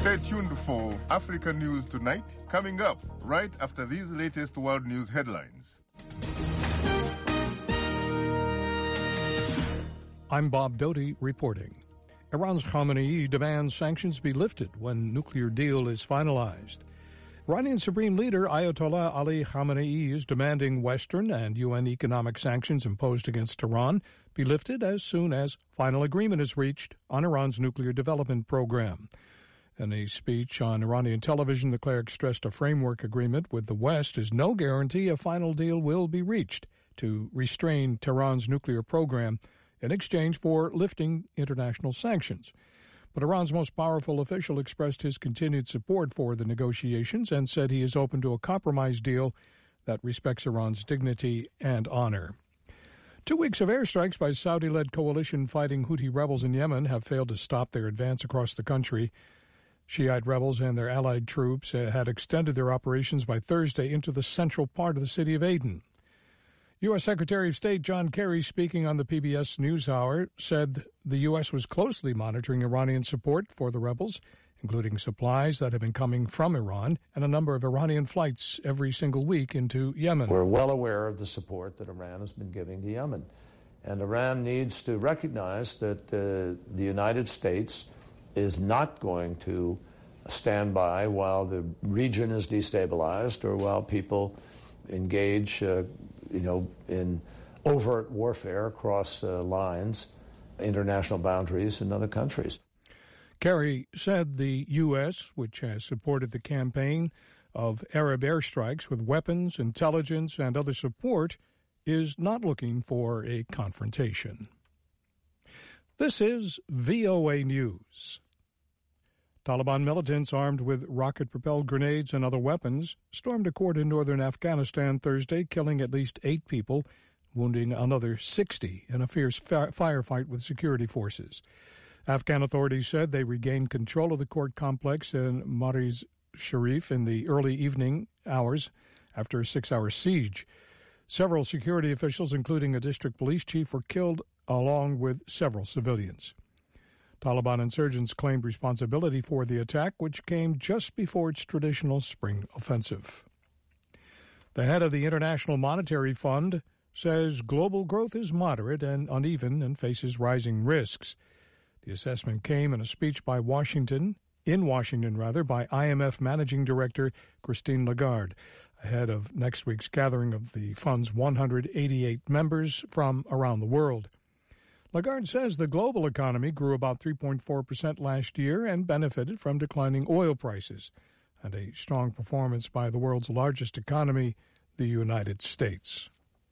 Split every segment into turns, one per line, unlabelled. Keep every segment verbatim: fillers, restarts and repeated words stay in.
Stay tuned for Africa News Tonight, coming up right after these latest world news headlines.
I'm Bob Doty reporting. Iran's Khamenei demands sanctions be lifted when nuclear deal is finalized. Iranian Supreme Leader Ayatollah Ali Khamenei is demanding Western and U N economic sanctions imposed against Iran be lifted as soon as final agreement is reached on Iran's nuclear development program. In a speech on Iranian television, the cleric stressed a framework agreement with the West is no guarantee a final deal will be reached to restrain Tehran's nuclear program in exchange for lifting international sanctions. But Iran's most powerful official expressed his continued support for the negotiations and said he is open to a compromise deal that respects Iran's dignity and honor. Two weeks of airstrikes by Saudi-led coalition fighting Houthi rebels in Yemen have failed to stop their advance across the country. Shiite rebels and their allied troops had extended their operations by Thursday into the central part of the city of Aden. U S. Secretary of State John Kerry, speaking on the P B S NewsHour, said the U S was closely monitoring Iranian support for the rebels, including supplies that have been coming from Iran and a number of Iranian flights every single week into Yemen.
We're well aware of the support that Iran has been giving to Yemen. And Iran needs to recognize that uh, the United States is not going to stand by while the region is destabilized or while people engage uh, you know, in overt warfare across uh, lines, international boundaries in other countries.
Kerry said the U S, which has supported the campaign of Arab airstrikes with weapons, intelligence, and other support, is not looking for a confrontation. This is V O A News. Taliban militants armed with rocket-propelled grenades and other weapons stormed a court in northern Afghanistan Thursday, killing at least eight people, wounding another sixty in a fierce fi- firefight with security forces. Afghan authorities said they regained control of the court complex in Mariz Sharif in the early evening hours after a six-hour siege. Several security officials, including a district police chief, were killed, along with several civilians. Taliban insurgents claimed responsibility for the attack, which came just before its traditional spring offensive. The head of the International Monetary Fund says global growth is moderate and uneven and faces rising risks. The assessment came in a speech by Washington, in Washington rather, by I M F Managing Director Christine Lagarde, ahead of next week's gathering of the fund's one hundred eighty-eight members from around the world. Lagarde says the global economy grew about three point four percent last year and benefited from declining oil prices and a strong performance by the world's largest economy, the United States.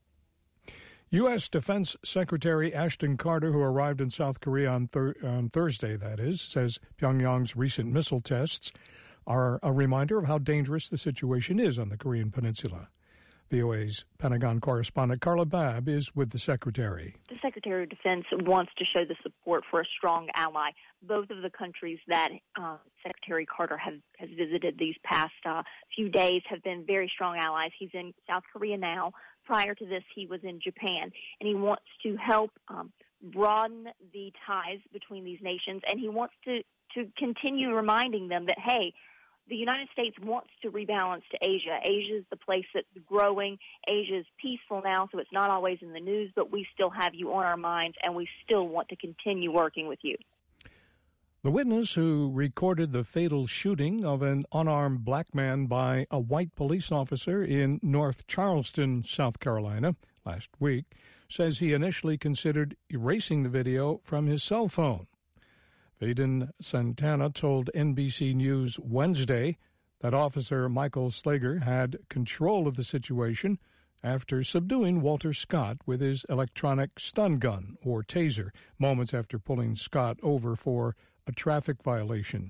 U S. Defense Secretary Ashton Carter, who arrived in South Korea on, thir- on Thursday, that is, says Pyongyang's recent missile tests are a reminder of how dangerous the situation is on the Korean Peninsula. V O A's Pentagon correspondent Carla Babb is with the Secretary.
The Secretary of Defense wants to show the support for a strong ally. Both of the countries that uh, Secretary Carter has, has visited these past uh, few days have been very strong allies. He's in South Korea now. Prior to this, he was in Japan, and he wants to help um, broaden the ties between these nations, and he wants to, to continue reminding them that, hey, the United States wants to rebalance to Asia. Asia is the place that's growing. Asia is peaceful now, so it's not always in the news, but we still have you on our minds, and we still want to continue working with you.
The witness who recorded the fatal shooting of an unarmed black man by a white police officer in North Charleston, South Carolina, last week, says he initially considered erasing the video from his cell phone. Vaden Santana told N B C News Wednesday that Officer Michael Slager had control of the situation after subduing Walter Scott with his electronic stun gun, or taser, moments after pulling Scott over for a traffic violation.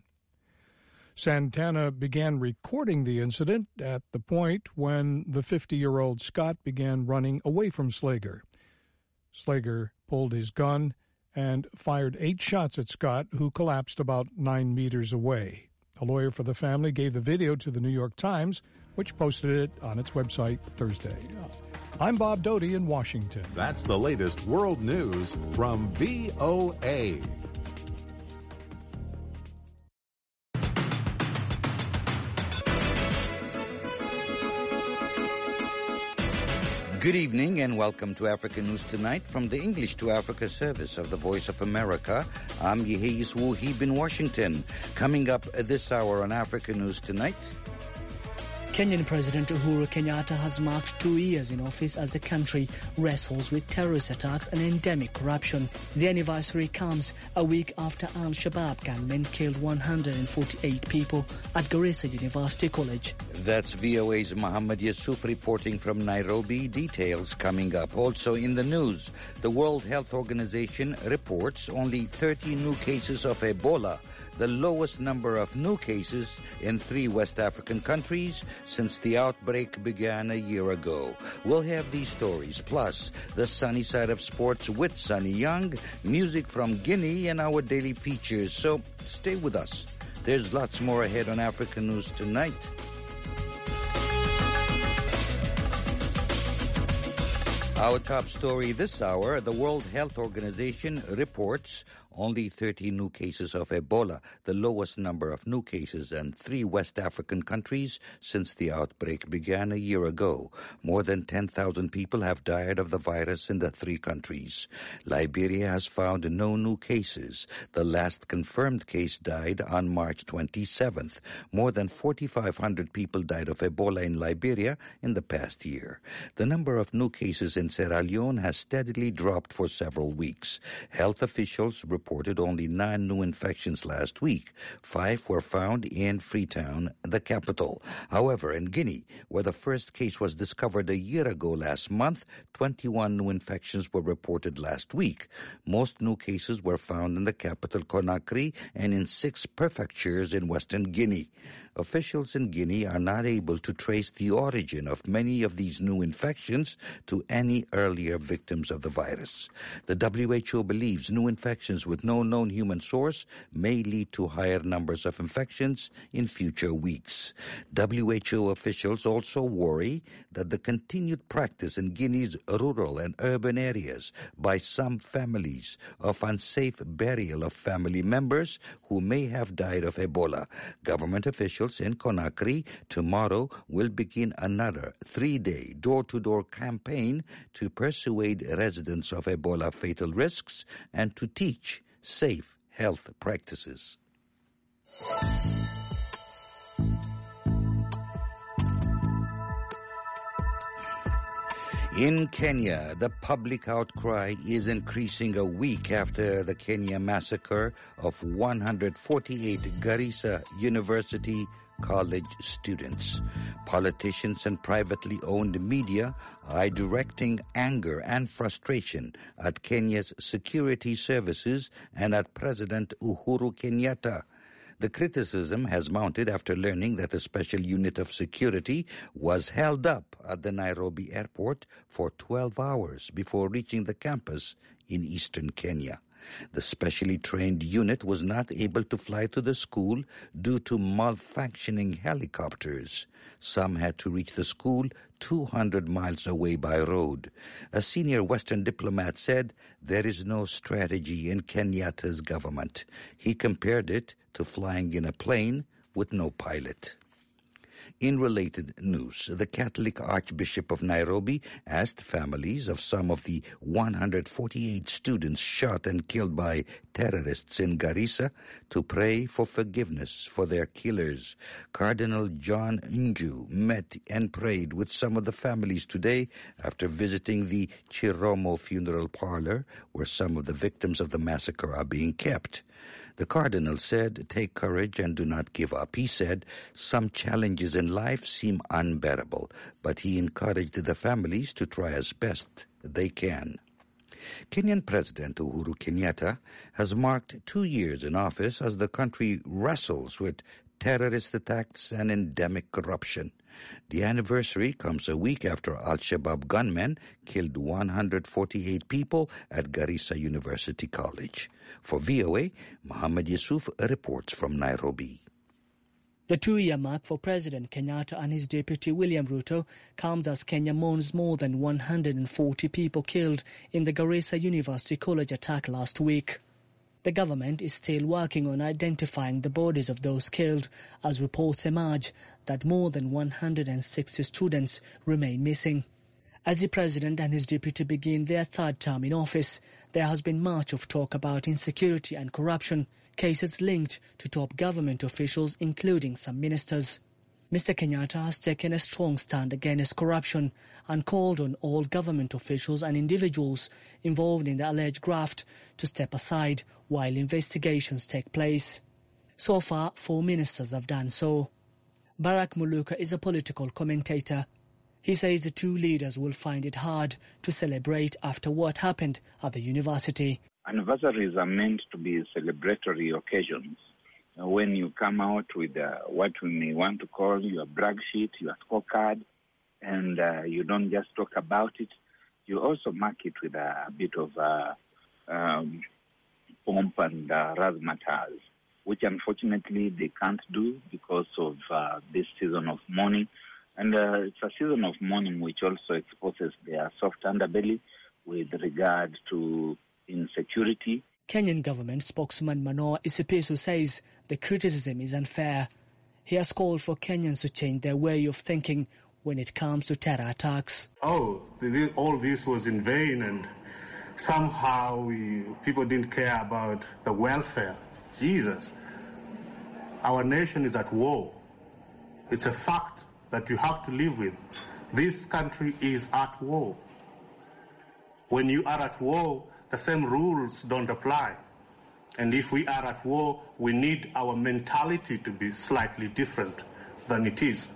Santana began recording the incident at the point when the fifty-year-old Scott began running away from Slager. Slager pulled his gun and fired eight shots at Scott, who collapsed about nine meters away. A lawyer for the family gave the video to the New York Times, which posted it on its website Thursday. I'm Bob Doty in Washington.
That's the latest world news from V O A.
Good evening and welcome to Africa News Tonight from the English to Africa service of the Voice of America. I'm Yehis Wuhib in Washington. Coming up this hour on Africa News Tonight.
Kenyan President Uhuru Kenyatta has marked two years in office as the country wrestles with terrorist attacks and endemic corruption. The anniversary comes a week after Al-Shabaab gunmen killed one hundred forty-eight people at Garissa University College.
That's V O A's Mohammed Yusuf reporting from Nairobi. Details coming up. Also in the news, the World Health Organization reports only thirty new cases of Ebola, the lowest number of new cases in three West African countries since the outbreak began a year ago. We'll have these stories, plus the sunny side of sports with Sunny Young, music from Guinea, and our daily features. So stay with us. There's lots more ahead on Africa News Tonight. Our top story this hour, the World Health Organization reports only thirty new cases of Ebola, the lowest number of new cases in three West African countries since the outbreak began a year ago. More than ten thousand people have died of the virus in the three countries. Liberia has found no new cases. The last confirmed case died on March twenty-seventh. More than forty-five hundred people died of Ebola in Liberia in the past year. The number of new cases in Sierra Leone has steadily dropped for several weeks. Health officials reported only nine new infections last week. Five were found in Freetown, the capital. However, in Guinea, where the first case was discovered a year ago last month, twenty-one new infections were reported last week. Most new cases were found in the capital, Conakry, and in six prefectures in western Guinea. Officials in Guinea are not able to trace the origin of many of these new infections to any earlier victims of the virus. The W H O believes new infections with no known human source may lead to higher numbers of infections in future weeks. W H O officials also worry that the continued practice in Guinea's rural and urban areas by some families of unsafe burial of family members who may have died of Ebola. Government officials in Conakry tomorrow will begin another three-day door-to-door campaign to persuade residents of Ebola fatal risks and to teach safe health practices. In Kenya, the public outcry is increasing a week after the Kenya massacre of one hundred forty-eight Garissa University College students. Politicians and privately owned media are directing anger and frustration at Kenya's security services and at President Uhuru Kenyatta. The criticism has mounted after learning that a special unit of security was held up at the Nairobi airport for twelve hours before reaching the campus in eastern Kenya. The specially trained unit was not able to fly to the school due to malfunctioning helicopters. Some had to reach the school two hundred miles away by road. A senior Western diplomat said there is no strategy in Kenyatta's government. He compared it to flying in a plane with no pilot. In related news, the Catholic Archbishop of Nairobi asked families of some of the one hundred forty-eight students shot and killed by terrorists in Garissa to pray for forgiveness for their killers. Cardinal John Nju met and prayed with some of the families today after visiting the Chiromo funeral parlor, where some of the victims of the massacre are being kept. The cardinal said, "Take courage and do not give up." He said, "Some challenges in life seem unbearable," but he encouraged the families to try as best they can. Kenyan President Uhuru Kenyatta has marked two years in office as the country wrestles with terrorist attacks and endemic corruption. The anniversary comes a week after Al-Shabaab gunmen killed one hundred forty-eight people at Garissa University College. For V O A, Mohammed Yusuf reports from Nairobi.
The two-year mark for President Kenyatta and his deputy William Ruto comes as Kenya mourns more than one hundred forty people killed in the Garissa University College attack last week. The government is still working on identifying the bodies of those killed, as reports emerge that more than one hundred sixty students remain missing. As the president and his deputy begin their third term in office, there has been much of talk about insecurity and corruption, cases linked to top government officials, including some ministers. Mister Kenyatta has taken a strong stand against corruption and called on all government officials and individuals involved in the alleged graft to step aside while investigations take place. So far, four ministers have done so. Barack Muluka is a political commentator. He says the two leaders will find it hard to celebrate after what happened at the university.
Anniversaries are meant to be celebratory occasions. When you come out with uh, what we may want to call your brag sheet, your scorecard, and uh, you don't just talk about it, you also mark it with a bit of uh, um, pomp and uh, razzmatazz, which unfortunately they can't do because of uh, this season of mourning. And uh, it's a season of mourning which also exposes their soft underbelly with regard to insecurity.
Kenyan government spokesman Manoa Isipisu says the criticism is unfair. He has called for Kenyans to change their way of thinking when it comes to terror attacks.
Oh, all this was in vain and somehow we, people didn't care about the welfare. Jesus, our nation is at war. It's a fact that you have to live with. This country is at war. When you are at war, the same rules don't apply. And if we are at war, we need our mentality to be slightly different than it is.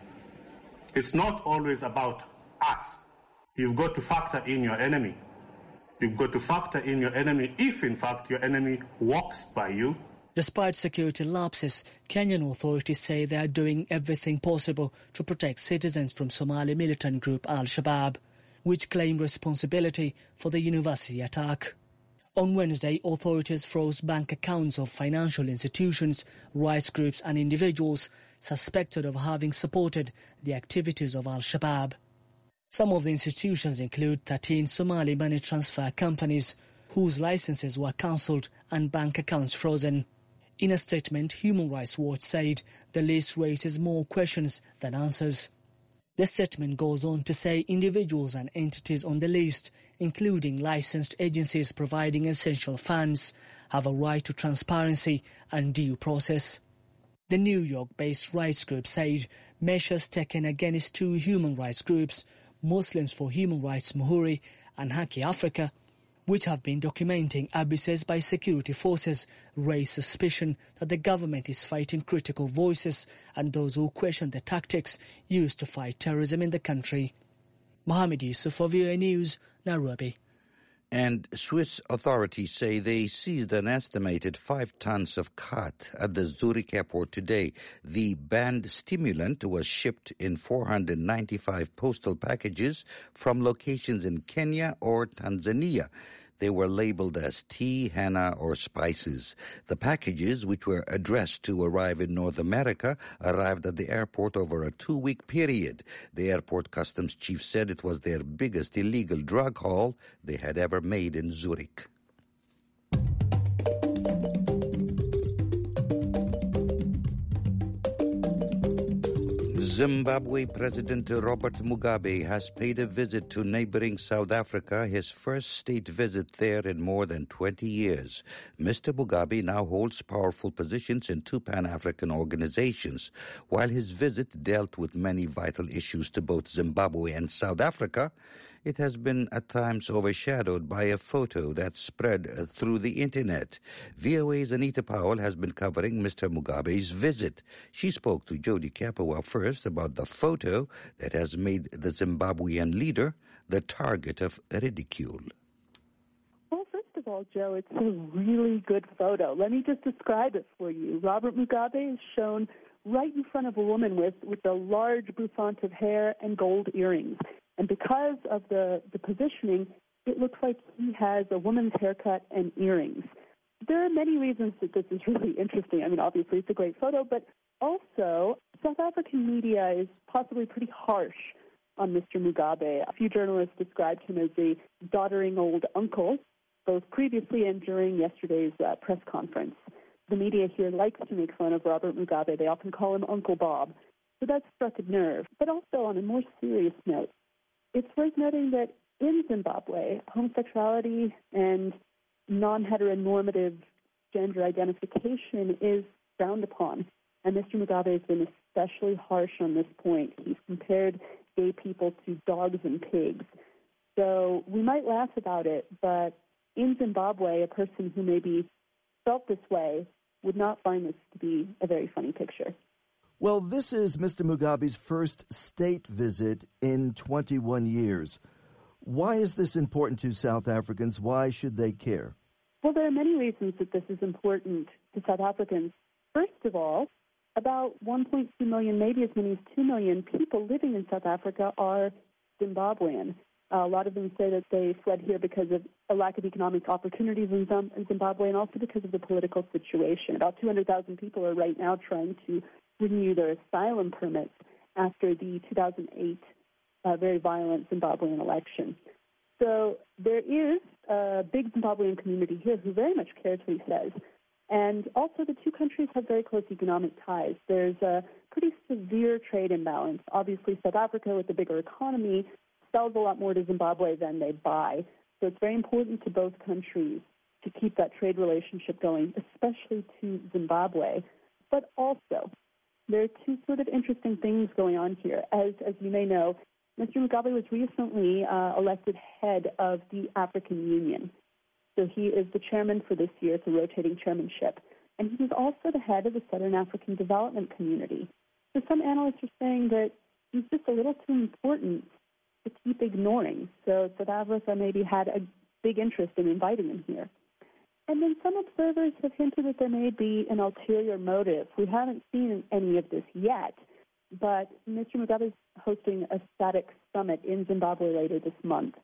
It's not always about us. You've got to factor in your enemy. You've got to factor in your enemy if, in fact, your enemy walks by you.
Despite security lapses, Kenyan authorities say they are doing everything possible to protect citizens from Somali militant group Al-Shabaab, which claim responsibility for the university attack. On Wednesday, authorities froze bank accounts of financial institutions, rights groups and individuals suspected of having supported the activities of Al-Shabaab. Some of the institutions include thirteen Somali money transfer companies whose licenses were cancelled and bank accounts frozen. In a statement, Human Rights Watch said the list raises more questions than answers. The statement goes on to say individuals and entities on the list, including licensed agencies providing essential funds, have a right to transparency and due process. The New York-based rights group said measures taken against two human rights groups, Muslims for Human Rights Muhuri and Haki Africa, which have been documenting abuses by security forces, raise suspicion that the government is fighting critical voices and those who question the tactics used to fight terrorism in the country. Mohammed Yusuf for V O A News, Nairobi.
And Swiss authorities say they seized an estimated five tons of khat at the Zurich airport today. The banned stimulant was shipped in four hundred ninety-five postal packages from locations in Kenya or Tanzania. They were labeled as tea, henna, or spices. The packages, which were addressed to arrive in North America, arrived at the airport over a two-week period. The airport customs chief said it was their biggest illegal drug haul they had ever made in Zurich. Zimbabwe President Robert Mugabe has paid a visit to neighboring South Africa, his first state visit there in more than twenty years. Mister Mugabe now holds powerful positions in two Pan-African organizations. While his visit dealt with many vital issues to both Zimbabwe and South Africa, it has been at times overshadowed by a photo that spread through the internet. V O A's Anita Powell has been covering Mister Mugabe's visit. She spoke to Jody Kapua first about the photo that has made the Zimbabwean leader the target of ridicule.
Well, first of all, Joe, it's a really good photo. Let me just describe it for you. Robert Mugabe is shown right in front of a woman with, with a large bouffant of hair and gold earrings. And because of the, the positioning, it looks like he has a woman's haircut and earrings. There are many reasons that this is really interesting. I mean, obviously, it's a great photo, but also South African media is possibly pretty harsh on Mister Mugabe. A few journalists described him as a doddering old uncle, both previously and during yesterday's uh, press conference. The media here likes to make fun of Robert Mugabe. They often call him Uncle Bob. So that struck a nerve. But also, on a more serious note, it's worth noting that in Zimbabwe, homosexuality and non-heteronormative gender identification is frowned upon. And Mister Mugabe has been especially harsh on this point. He's compared gay people to dogs and pigs. So we might laugh about it, but in Zimbabwe, a person who maybe felt this way would not find this to be a very funny picture.
Well, this is Mister Mugabe's first state visit in twenty-one years. Why is this important to South Africans? Why should they care?
Well, there are many reasons that this is important to South Africans. First of all, about one point two million, maybe as many as two million people living in South Africa are Zimbabwean. Uh, a lot of them say that they fled here because of a lack of economic opportunities in Zimbabwe and also because of the political situation. About two hundred thousand people are right now trying to renew their asylum permits after the two thousand eight uh, very violent Zimbabwean election. So there is a big Zimbabwean community here who very much cares what he says. And also the two countries have very close economic ties. There's a pretty severe trade imbalance. Obviously, South Africa, with the bigger economy, sells a lot more to Zimbabwe than they buy. So it's very important to both countries to keep that trade relationship going, especially to Zimbabwe. But also, there are two sort of interesting things going on here. As, as you may know, Mister Mugabe was recently uh, elected head of the African Union. So he is the chairman for this year. It's a rotating chairmanship. And he was also the head of the Southern African Development Community. So some analysts are saying that he's just a little too important to keep ignoring. So South Africa maybe had a big interest in inviting him here. And then some observers have hinted that there may be an ulterior motive. We haven't seen any of this yet, but Mister Mugabe is hosting a SADC summit in Zimbabwe later this month.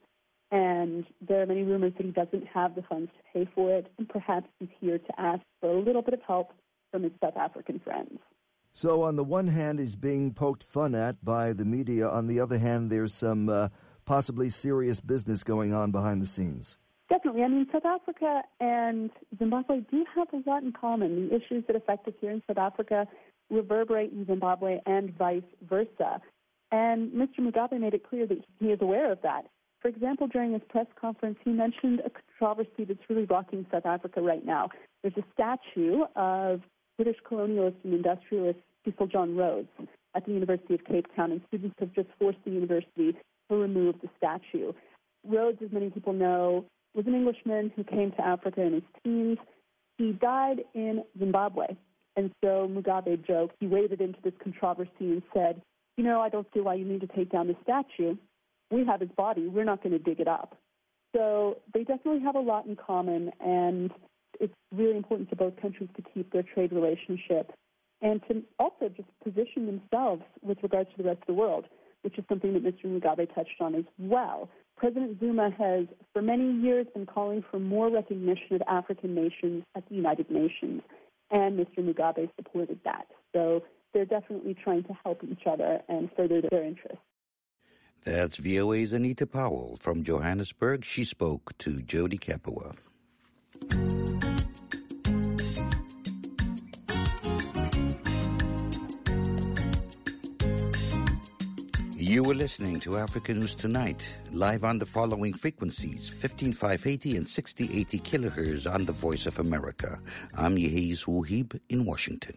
And there are many rumors that he doesn't have the funds to pay for it, and perhaps he's here to ask for a little bit of help from his South African friends.
So on the one hand, he's being poked fun at by the media. On the other hand, there's some uh, possibly serious business going on behind the scenes.
Definitely. I mean, South Africa and Zimbabwe do have a lot in common. The issues that affect us here in South Africa reverberate in Zimbabwe and vice versa. And Mister Mugabe made it clear that he is aware of that. For example, during his press conference, he mentioned a controversy that's really rocking South Africa right now. There's a statue of British colonialist and industrialist Cecil John Rhodes at the University of Cape Town, and students have just forced the university to remove the statue. Rhodes, as many people know, was an Englishman who came to Africa in his teens. He died in Zimbabwe, and so Mugabe joked, he waded into this controversy and said, you know, I don't see why you need to take down the statue. We have his body. We're not going to dig it up. So they definitely have a lot in common, and it's really important to both countries to keep their trade relationship and to also just position themselves with regards to the rest of the world, which is something that Mister Mugabe touched on as well. President Zuma has, for many years, been calling for more recognition of African nations at the United Nations, and Mister Mugabe supported that. So they're definitely trying to help each other and further their interests.
That's V O A's Anita Powell from Johannesburg. She spoke to Jody Kapua. You were listening to Africa News Tonight, live on the following frequencies, fifteen five eighty and sixty eighty kilohertz on the Voice of America. I'm Yehiz Wuhib in Washington.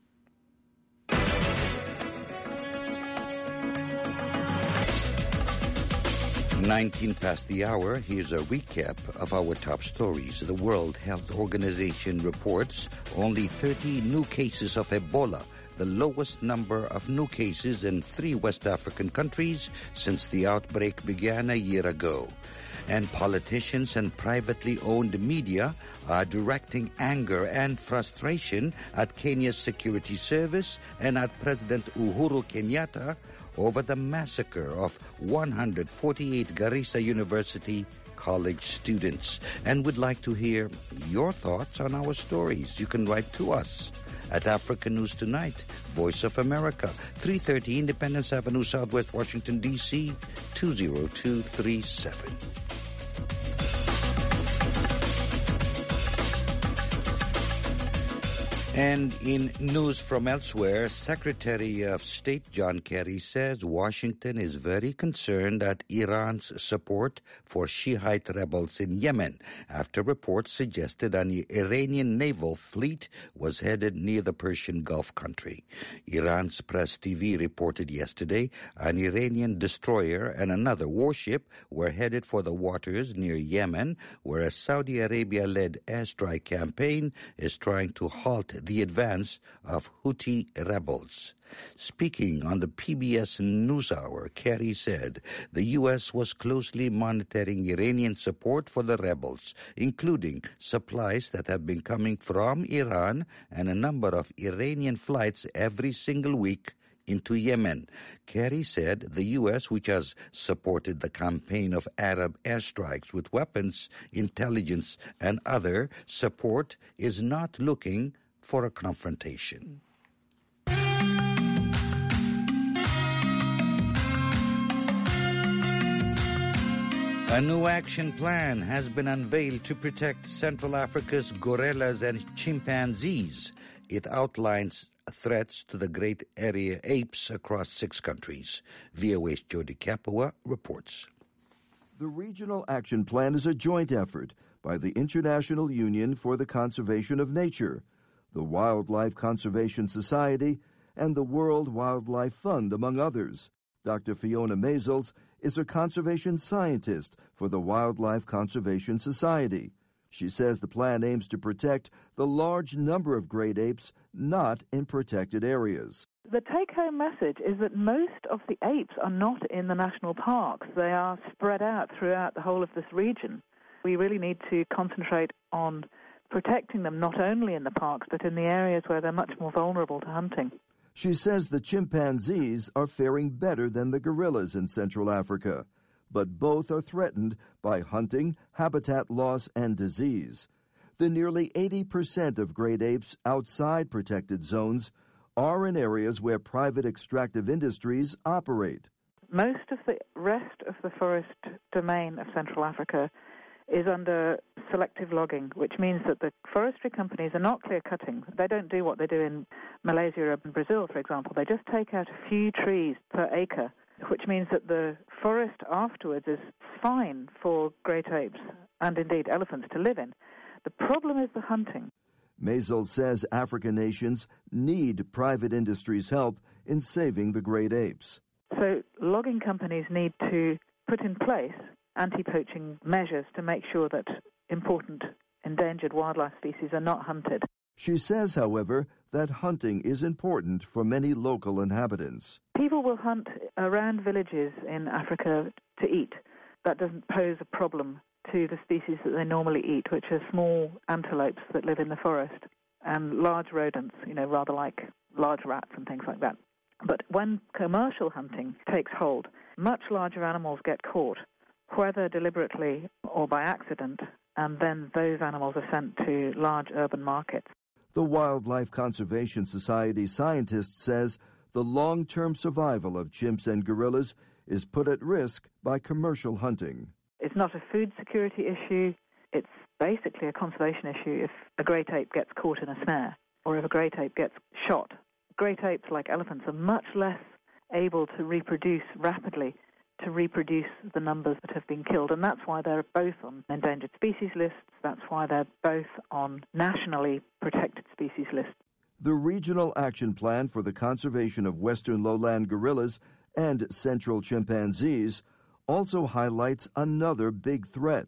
nineteen past the hour, here's a recap of our top stories. The World Health Organization reports only thirty new cases of Ebola, the lowest number of new cases in three West African countries since the outbreak began a year ago. And politicians and privately owned media are directing anger and frustration at Kenya's security service and at President Uhuru Kenyatta over the massacre of one hundred forty-eight Garissa University college students. And would like to hear your thoughts on our stories. You can write to us at Africa News Tonight, Voice of America, three thirty Independence Avenue, Southwest Washington, D C, two zero two three seven. And in news from elsewhere, Secretary of State John Kerry says Washington is very concerned at Iran's support for Shiite rebels in Yemen after reports suggested an Iranian naval fleet was headed near the Persian Gulf country. Iran's Press T V reported yesterday an Iranian destroyer and another warship were headed for the waters near Yemen, where a Saudi Arabia-led airstrike campaign is trying to halt the advance of Houthi rebels. Speaking on the P B S NewsHour, Kerry said the U S was closely monitoring Iranian support for the rebels, including supplies that have been coming from Iran and a number of Iranian flights every single week into Yemen. Kerry said the U S, which has supported the campaign of Arab airstrikes with weapons, intelligence, and other support, is not looking for a confrontation. A new action plan has been unveiled to protect Central Africa's gorillas and chimpanzees. It outlines threats to the great area apes across six countries. V O A's Jody Capua reports.
The Regional Action Plan is a joint effort by the International Union for the Conservation of Nature, the Wildlife Conservation Society, and the World Wildlife Fund, among others. Doctor Fiona Maisels is a conservation scientist for the Wildlife Conservation Society. She says the plan aims to protect the large number of great apes not in protected areas.
The take-home message is that most of the apes are not in the national parks. They are spread out throughout the whole of this region. We really need to concentrate on protecting them not only in the parks but in the areas where they're much more vulnerable to hunting.
She says the chimpanzees are faring better than the gorillas in Central Africa, but both are threatened by hunting, habitat loss, and disease. The nearly eighty percent of great apes outside protected zones are in areas where private extractive industries operate.
Most of the rest of the forest domain of Central Africa is under selective logging, which means that the forestry companies are not clear-cutting. They don't do what they do in Malaysia or Brazil, for example. They just take out a few trees per acre, which means that the forest afterwards is fine for great apes and indeed elephants to live in. The problem is the hunting.
Maisel says African nations need private industry's help in saving the great apes.
So logging companies need to put in place anti-poaching measures to make sure that important endangered wildlife species are not hunted.
She says, however, that hunting is important for many local inhabitants.
People will hunt around villages in Africa to eat. That doesn't pose a problem to the species that they normally eat, which are small antelopes that live in the forest and large rodents, you know, rather like large rats and things like that. But when commercial hunting takes hold, much larger animals get caught, whether deliberately or by accident, and then those animals are sent to large urban markets.
The Wildlife Conservation Society scientist says the long-term survival of chimps and gorillas is put at risk by commercial hunting.
It's not a food security issue. It's basically a conservation issue if a great ape gets caught in a snare or if a great ape gets shot. Great apes, like elephants, are much less able to reproduce rapidly to reproduce the numbers that have been killed. And that's why they're both on endangered species lists. That's why they're both on nationally protected species lists.
The Regional Action Plan for the Conservation of Western Lowland Gorillas and Central Chimpanzees also highlights another big threat,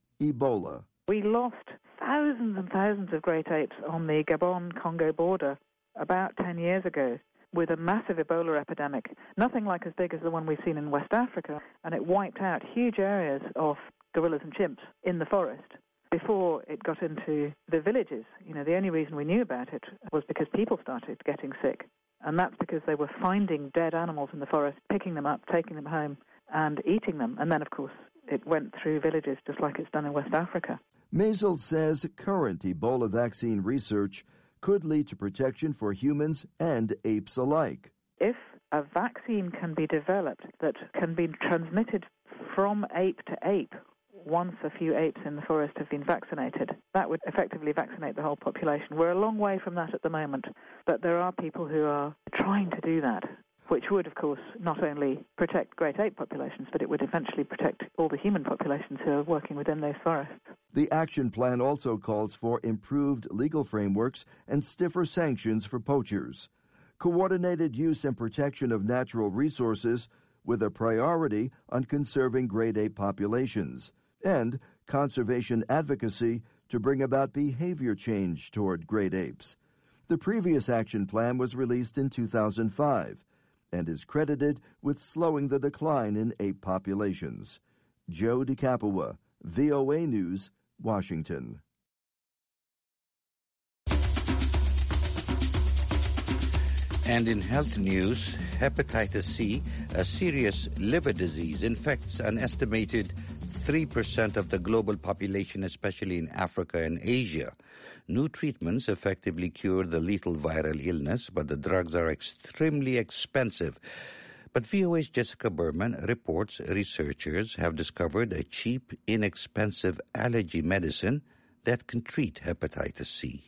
Ebola.
We lost thousands and thousands of great apes on the Gabon-Congo border about ten years ago with a massive Ebola epidemic, nothing like as big as the one we've seen in West Africa, and it wiped out huge areas of gorillas and chimps in the forest before it got into the villages. You know, the only reason we knew about it was because people started getting sick, and that's because they were finding dead animals in the forest, picking them up, taking them home, and eating them. And then, of course, it went through villages just like it's done in West Africa.
Maisel says current Ebola vaccine research could lead to protection for humans and apes alike.
If a vaccine can be developed that can be transmitted from ape to ape once a few apes in the forest have been vaccinated. That would effectively vaccinate the whole population. We're a long way from that at the moment, but there are people who are trying to do that, which would, of course, not only protect great ape populations, but it would eventually protect all the human populations who are working within those forests.
The action plan also calls for improved legal frameworks and stiffer sanctions for poachers, coordinated use and protection of natural resources with a priority on conserving great ape populations, and conservation advocacy to bring about behavior change toward great apes. The previous action plan was released in two thousand five and is credited with slowing the decline in ape populations. Joe DeCapua, V O A News, Washington.
And in health news, hepatitis C, a serious liver disease, infects an estimated three percent of the global population, especially in Africa and Asia. New treatments effectively cure the lethal viral illness, but the drugs are extremely expensive. But V O A's Jessica Berman reports researchers have discovered a cheap, inexpensive allergy medicine that can treat hepatitis C.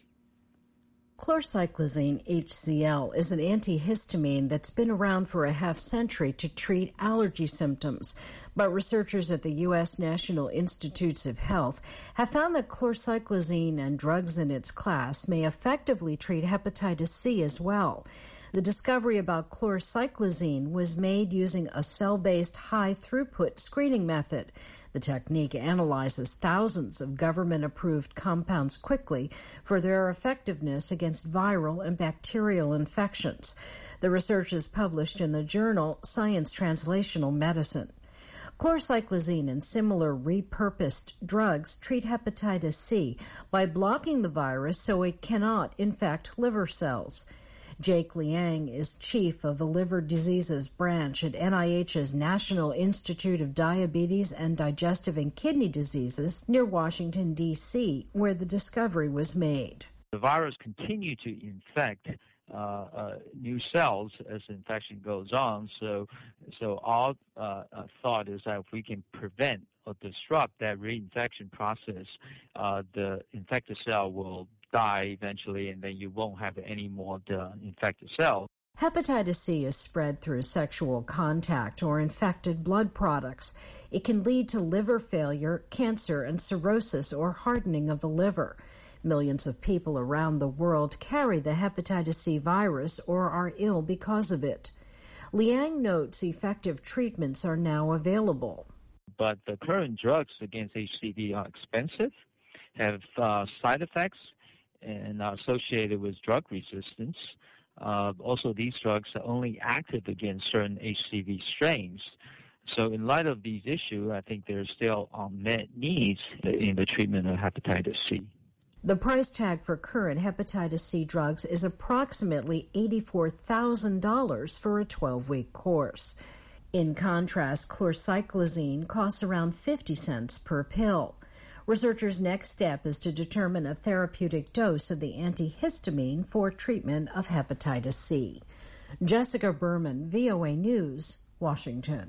Chlorcyclazine, H C L, is an antihistamine that's been around for a half century to treat allergy symptoms. But researchers at the U S National Institutes of Health have found that chlorcyclazine and drugs in its class may effectively treat hepatitis C as well. The discovery about chlorcyclazine was made using a cell-based high-throughput screening method. The technique analyzes thousands of government-approved compounds quickly for their effectiveness against viral and bacterial infections. The research is published in the journal Science Translational Medicine. Chlorcyclazine and similar repurposed drugs treat hepatitis C by blocking the virus so it cannot infect liver cells. Jake Liang is chief of the Liver Diseases Branch at N I H's National Institute of Diabetes and Digestive and Kidney Diseases near Washington, D C, where the discovery was made.
The virus continues to infect uh, uh, new cells as infection goes on, so so our uh, uh, thought is that if we can prevent or disrupt that reinfection process, uh, the infected cell will die eventually, and then you won't have any more the infected cells.
Hepatitis C is spread through sexual contact or infected blood products. It can lead to liver failure, cancer, and cirrhosis or hardening of the liver. Millions of people around the world carry the hepatitis C virus or are ill because of it. Liang notes effective treatments are now available.
But the current drugs against H C V are expensive, have uh, side effects, and are associated with drug resistance. Uh, also, these drugs are only active against certain H C V strains. So in light of these issues, I think there are still unmet needs in the treatment of hepatitis C.
The price tag for current hepatitis C drugs is approximately eighty-four thousand dollars for a twelve-week course. In contrast, chlorcyclazine costs around fifty cents per pill. Researchers' next step is to determine a therapeutic dose of the antihistamine for treatment of hepatitis C. Jessica Berman, V O A News, Washington.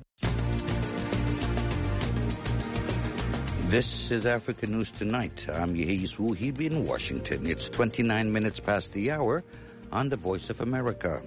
This is Africa News Tonight. I'm Yehiz Wuhibi in Washington. It's twenty-nine minutes past the hour on the Voice of America.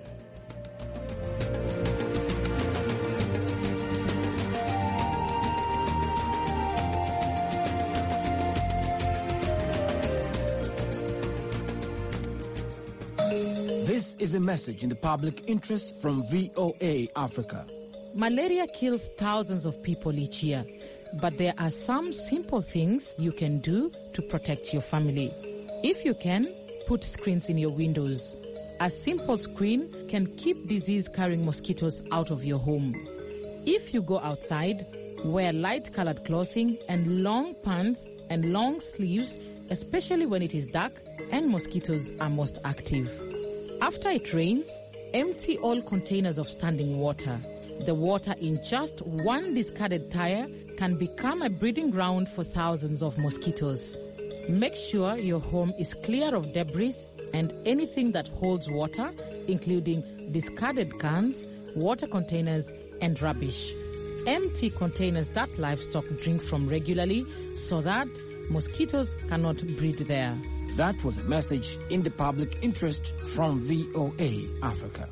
This is a message in the public interest from V O A Africa.
Malaria kills thousands of people each year, but there are some simple things you can do to protect your family. If you can, put screens in your windows. A simple screen can keep disease-carrying mosquitoes out of your home. If you go outside, wear light-colored clothing and long pants and long sleeves, especially when it is dark and mosquitoes are most active. After it rains, empty all containers of standing water. The water in just one discarded tire can become a breeding ground for thousands of mosquitoes. Make sure your home is clear of debris and anything that holds water, including discarded cans, water containers, and rubbish. empty containers that livestock drink from regularly so that mosquitoes cannot breed there.
That was a message in the public interest from V O A Africa.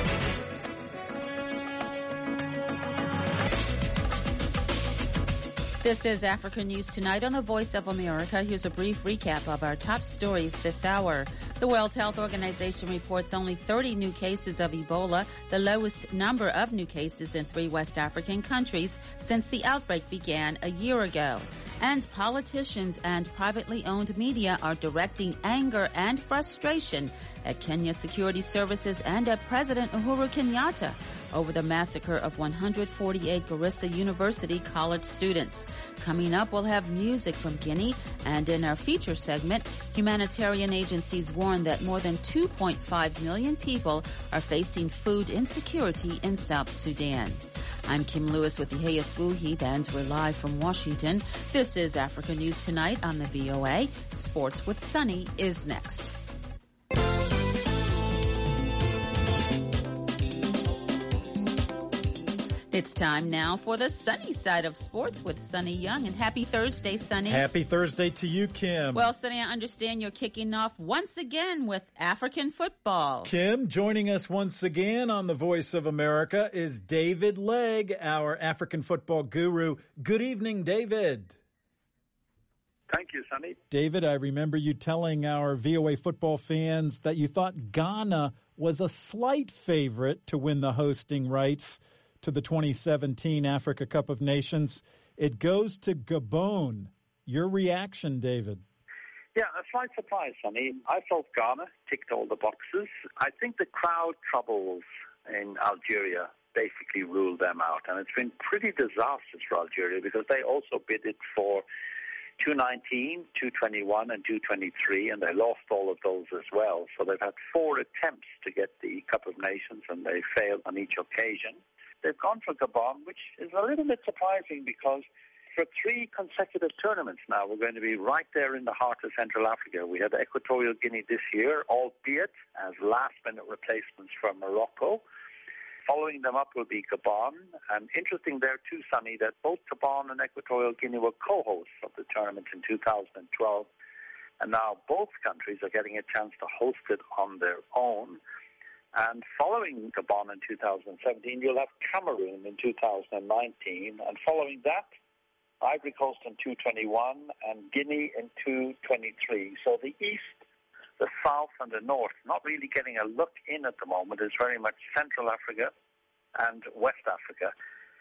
This is Africa News Tonight on the Voice of America. Here's a brief recap of our top stories this hour. The World Health Organization reports only thirty new cases of Ebola, the lowest number of new cases in three West African countries since the outbreak began a year ago. And politicians and privately owned media are directing anger and frustration at Kenya Security Services and at President Uhuru Kenyatta over the massacre of one hundred forty-eight Garissa University college students. Coming up, we'll have music from Guinea, and in our feature segment, humanitarian agencies warn that more than two point five million people are facing food insecurity in South Sudan. I'm Kim Lewis with the Hayes Wuhi Bands. We're live from Washington. This is Africa News Tonight on the V O A. Sports with Sunny is next. It's time now for the sunny side of sports with Sunny Young. And happy Thursday, Sunny.
Happy Thursday to you, Kim.
Well, Sunny, I understand you're kicking off once again with African football.
Kim, joining us once again on the Voice of America is David Legg, our African football guru. Good evening, David.
Thank you, Sunny.
David, I remember you telling our V O A football fans that you thought Ghana was a slight favorite to win the hosting rights to the twenty seventeen Africa Cup of Nations. It goes to Gabon. Your reaction, David?
Yeah, a slight surprise, Sonny. I felt Ghana ticked all the boxes. I think the crowd troubles in Algeria basically ruled them out, and it's been pretty disastrous for Algeria because they also bidded for two nineteen, two twenty-one, and two twenty-three, and they lost all of those as well. So they've had four attempts to get the Cup of Nations, and they failed on each occasion. They've gone for Gabon, which is a little bit surprising because for three consecutive tournaments now, we're going to be right there in the heart of Central Africa. We had Equatorial Guinea this year, albeit as last-minute replacements from Morocco. Following them up will be Gabon. And interesting there, too, Sonny, that both Gabon and Equatorial Guinea were co-hosts of the tournament in two thousand twelve. And now both countries are getting a chance to host it on their own. And following Gabon in two thousand seventeen, you'll have Cameroon in two thousand nineteen. And following that, Ivory Coast in two twenty-one and Guinea in two twenty-three. So the East, the South, and the North, not really getting a look in at the moment. It's very much Central Africa and West Africa.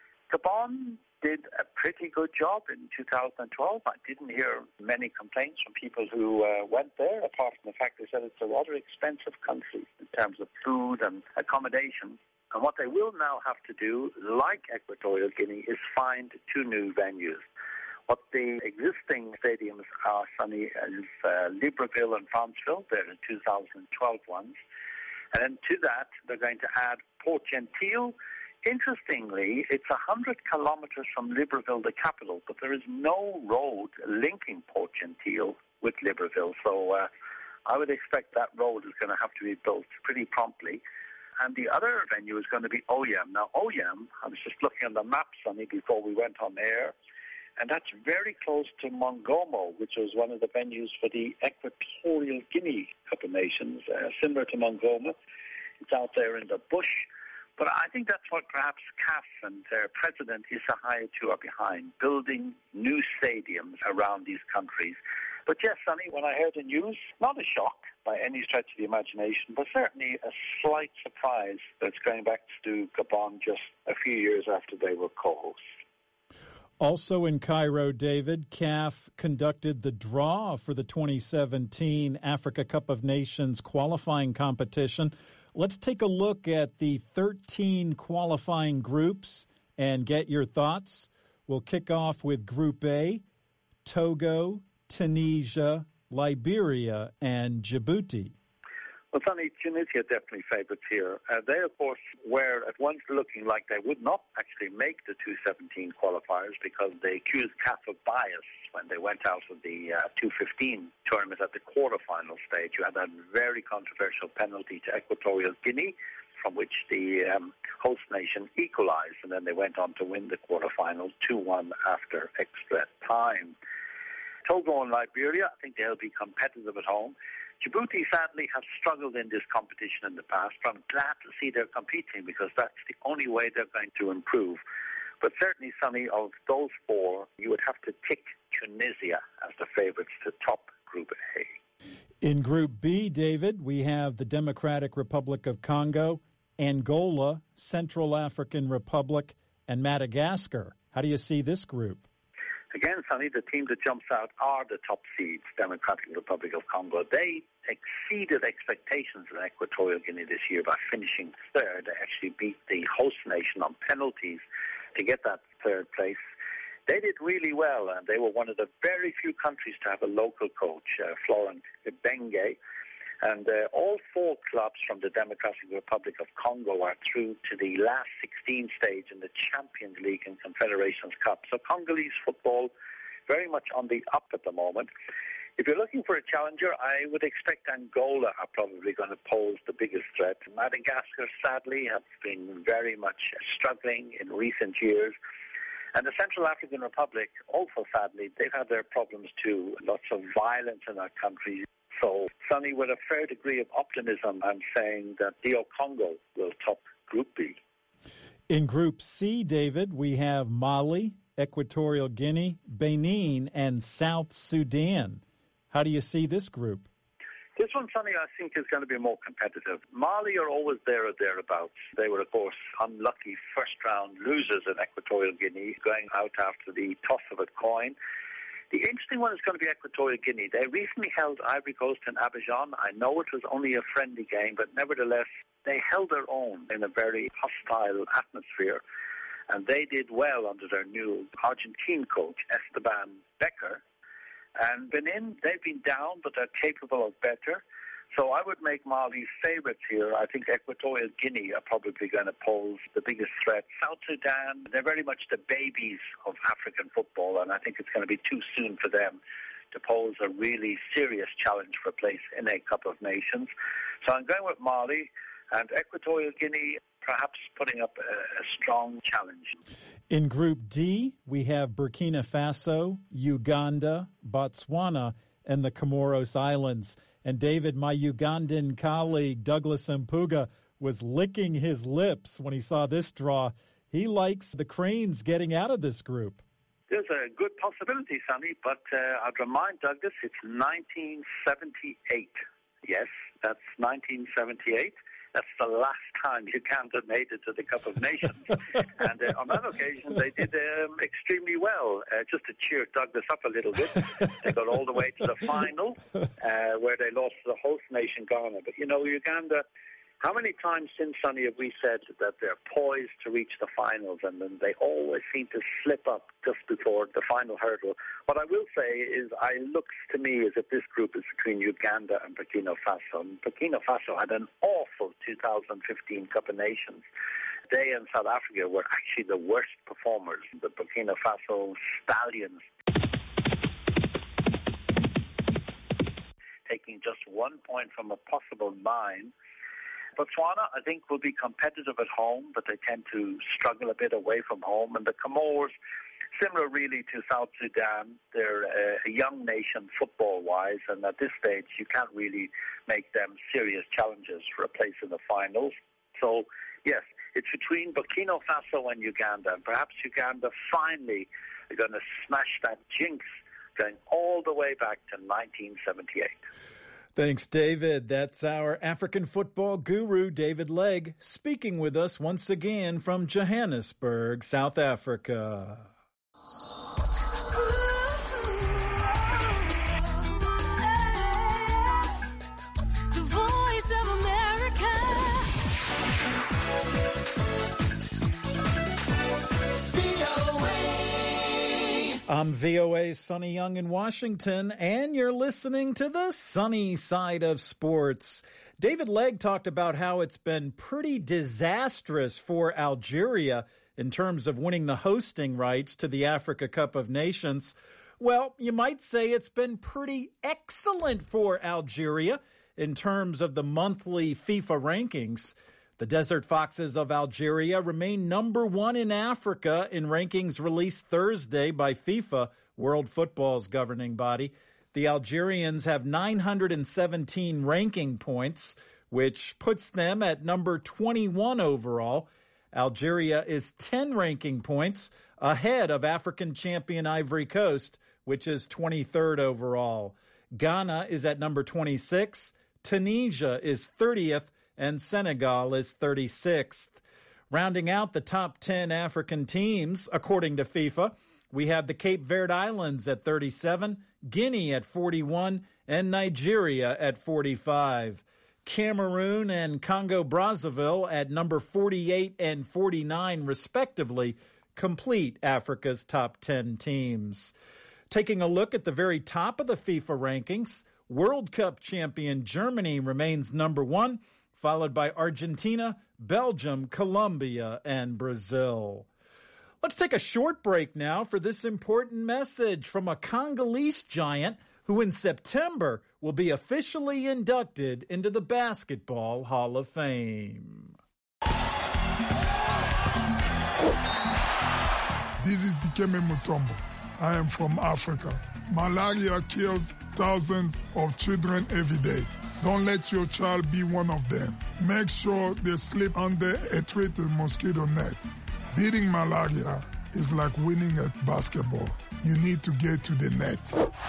Gabon did a pretty good job in two thousand twelve. I didn't hear many complaints from people who uh, went there, apart from the fact they said it's a rather expensive country in terms of food and accommodation. And what they will now have to do, like Equatorial Guinea, is find two new venues. What the existing stadiums are, Sonny, is uh, Libreville and Franceville. They're the two thousand twelve ones. And then to that, they're going to add Port-Gentil. Interestingly, it's one hundred kilometers from Libreville, the capital, but there is no road linking Port-Gentil with Libreville. So uh, I would expect that road is going to have to be built pretty promptly. And the other venue is going to be Oyem. Now, Oyem, I was just looking on the map, Sonny, before we went on air, and that's very close to Mongomo, which was one of the venues for the Equatorial Guinea Cup of Nations, uh, similar to Mongomo. It's out there in the bush. But I think that's what perhaps C A F and their president Issa Hayatou are behind, building new stadiums around these countries. But yes, Sonny, when I heard the news, not a shock by any stretch of the imagination, but certainly a slight surprise that it's going back to Gabon just a few years after they were co-hosts.
Also in Cairo, David, C A F conducted the draw for the twenty seventeen Africa Cup of Nations qualifying competition. Let's take a look at the thirteen qualifying groups and get your thoughts. We'll kick off with Group A, Togo, Tunisia, Liberia, and Djibouti.
Well, Sonny, Tunisia definitely favourites here. Uh, they, of course, were at once looking like they would not actually make the two seventeen qualifiers because they accused C A F of bias when they went out of the uh, two fifteen tournament at the quarterfinal stage. You had that very controversial penalty to Equatorial Guinea from which the um, host nation equalized, and then they went on to win the quarterfinals two one after extra time. Togo and Liberia, I think they'll be competitive at home. Djibouti, sadly, have struggled in this competition in the past, but I'm glad to see they're competing because that's the only way they're going to improve. But certainly, Sonny, of those four, you would have to tick Tunisia as the favourites to top Group A.
In Group B, David, we have the Democratic Republic of Congo, Angola, Central African Republic, and Madagascar. How do you see this group?
Again, Sonny, the team that jumps out are the top seeds, Democratic Republic of Congo. They exceeded expectations in Equatorial Guinea this year by finishing third. They actually beat the host nation on penalties to get that third place. They did really well, and they were one of the very few countries to have a local coach, uh, Florent Ibenge. And uh, all four clubs from the Democratic Republic of Congo are through to the last sixteen stage in the Champions League and Confederations Cup. So Congolese football very much on the up at the moment. If you're looking for a challenger, I would expect Angola are probably going to pose the biggest threat. Madagascar, sadly, have been very much struggling in recent years. And the Central African Republic, also sadly, they've had their problems too. Lots of violence in our country. So, Sonny, with a fair degree of optimism, I'm saying that D R Congo will top Group B.
In Group C, David, we have Mali, Equatorial Guinea, Benin, and South Sudan. How do you see this group?
This one, Sonny, I think is going to be more competitive. Mali are always there or thereabouts. They were, of course, unlucky first-round losers in Equatorial Guinea, going out after the toss of a coin. The interesting one is going to be Equatorial Guinea. They recently held Ivory Coast in Abidjan. I know it was only a friendly game, but nevertheless, they held their own in a very hostile atmosphere. And they did well under their new Argentine coach, Esteban Becker. And Benin, they've been down, but they're capable of better. So I would make Mali favourites here. I think Equatorial Guinea are probably going to pose the biggest threat. South Sudan, they're very much the babies of African football, and I think it's going to be too soon for them to pose a really serious challenge for a place in a Cup of Nations. So I'm going with Mali, and Equatorial Guinea perhaps putting up a, a strong challenge.
In Group D, we have Burkina Faso, Uganda, Botswana, and the Comoros Islands. And David, my Ugandan colleague, Douglas Mpuga, was licking his lips when he saw this draw. He likes the Cranes getting out of this group.
There's a good possibility, Sonny, but uh, I'd remind Douglas it's nineteen seventy-eight. Yes, that's nineteen seventy-eight. That's the last time Uganda made it to the Cup of Nations. and uh, on that occasion, they did um, extremely well. Uh, just to cheer Douglas up a little bit, they got all the way to the final, uh, where they lost to the host nation, Ghana. But, you know, Uganda, how many times since, Sonny, have we said that they're poised to reach the finals, and then they always seem to slip up just before the final hurdle? What I will say is, it looks to me as if this group is between Uganda and Burkina Faso. And Burkina Faso had an awful two thousand fifteen Cup of Nations. They and South Africa were actually the worst performers. The Burkina Faso Stallions taking just one point from a possible nine. Botswana, I think, will be competitive at home, but they tend to struggle a bit away from home. And the Comores, similar really to South Sudan, they're a young nation football-wise, and at this stage you can't really make them serious challenges for a place in the finals. So, yes, it's between Burkina Faso and Uganda, and perhaps Uganda finally are going to smash that jinx going all the way back to nineteen seventy-eight.
Thanks, David. That's our African football guru, David Legg, speaking with us once again from Johannesburg, South Africa.
The Voice of America. V O A.
I'm V O A's Sonny Young in Washington, and you're listening to the sunny side of sports. David Legg talked about how it's been pretty disastrous for Algeria in terms of winning the hosting rights to the Africa Cup of Nations. Well, you might say it's been pretty excellent for Algeria in terms of the monthly FIFA rankings. The Desert Foxes of Algeria remain number one in Africa in rankings released Thursday by FIFA, World Football's governing body. The Algerians have nine hundred seventeen ranking points, which puts them at number twenty-one overall. Algeria is ten ranking points ahead of African champion Ivory Coast, which is twenty-third overall. Ghana is at number twenty-six, Tunisia is thirtieth, and Senegal is thirty-sixth. Rounding out the top ten African teams, according to FIFA, we have the Cape Verde Islands at thirty-seven, Guinea at forty-one, and Nigeria at forty-five. Cameroon and Congo-Brazzaville at number forty-eight and forty-nine, respectively, complete Africa's top ten teams. Taking a look at the very top of the FIFA rankings, World Cup champion Germany remains number one, followed by Argentina, Belgium, Colombia, and Brazil. Let's take a short break now for this important message from a Congolese giant who in September will be officially inducted into the Basketball Hall of Fame.
This is Dikeme Mutombo. I am from Africa. Malaria kills thousands of children every day. Don't let your child be one of them. Make sure they sleep under a treated mosquito net. Beating malaria is like winning at basketball. You need to get to the net.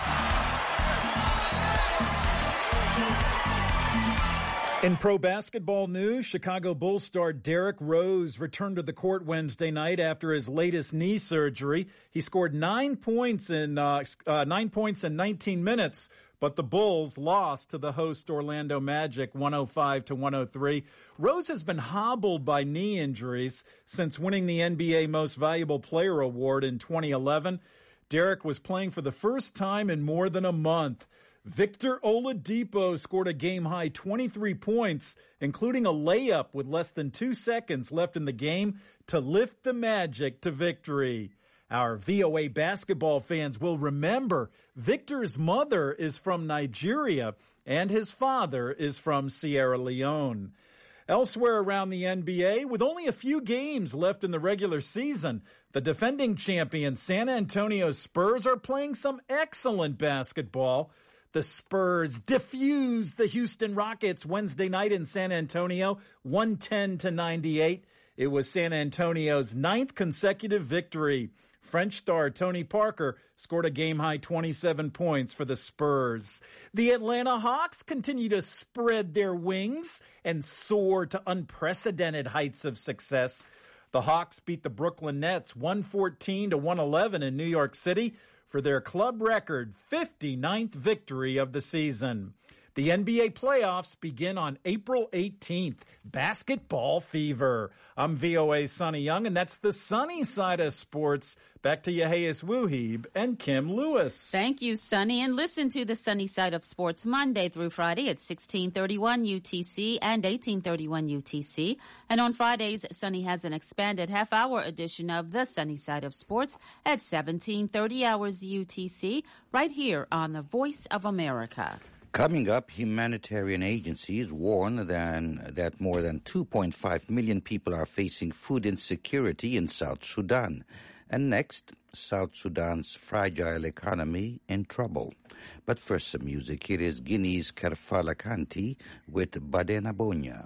In pro basketball news, Chicago Bulls star Derrick Rose returned to the court Wednesday night after his latest knee surgery. He scored nine points in uh, uh, nine points in nineteen minutes, but the Bulls lost to the host Orlando Magic one oh five to one oh three. Rose has been hobbled by knee injuries since winning the N B A Most Valuable Player award in twenty eleven. Derrick was playing for the first time in more than a month. Victor Oladipo scored a game-high twenty-three points, including a layup with less than two seconds left in the game to lift the Magic to victory. Our V O A basketball fans will remember Victor's mother is from Nigeria and his father is from Sierra Leone. Elsewhere around the N B A, with only a few games left in the regular season, the defending champion San Antonio Spurs are playing some excellent basketball. The Spurs diffused the Houston Rockets Wednesday night in San Antonio, one ten to ninety-eight. It was San Antonio's ninth consecutive victory. French star Tony Parker scored a game-high twenty-seven points for the Spurs. The Atlanta Hawks continue to spread their wings and soar to unprecedented heights of success. The Hawks beat the Brooklyn Nets one fourteen to one eleven in New York City for their club record fifty-ninth victory of the season. The N B A playoffs begin on April eighteenth. Basketball fever. I'm V O A's Sonny Young, and that's the sunny side of sports. Back to Yahayas Wuhib and Kim Lewis.
Thank you, Sonny. And listen to the sunny side of sports Monday through Friday at sixteen thirty-one U T C and eighteen thirty-one U T C. And on Fridays, Sonny has an expanded half-hour edition of the sunny side of sports at seventeen thirty hours U T C, right here on the Voice of America.
Coming up, humanitarian agencies warn that, that more than two point five million people are facing food insecurity in South Sudan. And next, South Sudan's fragile economy in trouble. But first, some music. Here is Guinea's Kerfala Kanti with Badena Bonya.